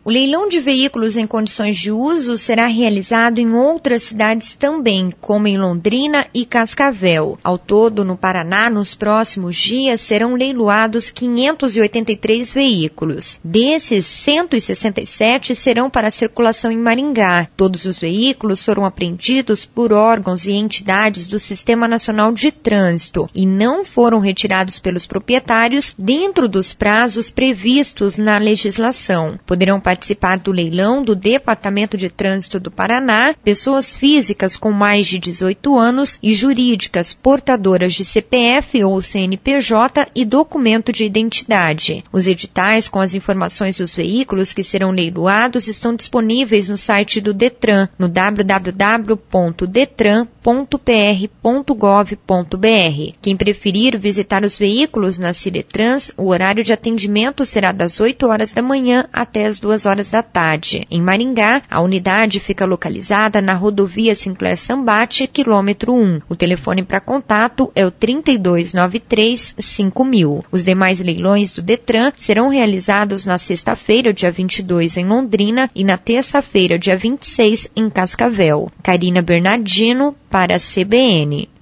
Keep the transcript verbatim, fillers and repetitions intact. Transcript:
O leilão de veículos em condições de uso será realizado em outras cidades também, como em Londrina e Cascavel. Ao todo, no Paraná, nos próximos dias, serão leiloados quinhentos e oitenta e três veículos. Desses, cento e sessenta e sete serão para circulação em Maringá. Todos os veículos foram apreendidos por órgãos e entidades do Sistema Nacional de Trânsito e não foram retirados pelos proprietários dentro dos prazos previstos na legislação. Poderão participar do leilão do Departamento de Trânsito do Paraná pessoas físicas com mais de dezoito anos e jurídicas portadoras de C P F ou C N P J e documento de identidade. Os editais com as informações dos veículos que serão leiloados estão disponíveis no site do Detran, no w w w ponto detran ponto p r ponto gov ponto b r. Quem preferir visitar os veículos na Ciretrans, o horário de atendimento será das oito horas da manhã até as duas horas da tarde. Em Maringá, a unidade fica localizada na rodovia Sinclair Sambate, quilômetro um. O telefone para contato é o trinta e dois noventa e três, cinco mil. Os demais leilões do Detran serão realizados na sexta-feira, dia vinte e dois, em Londrina e na terça-feira, dia vinte e seis, em Cascavel. Karina Bernardino, para a C B N.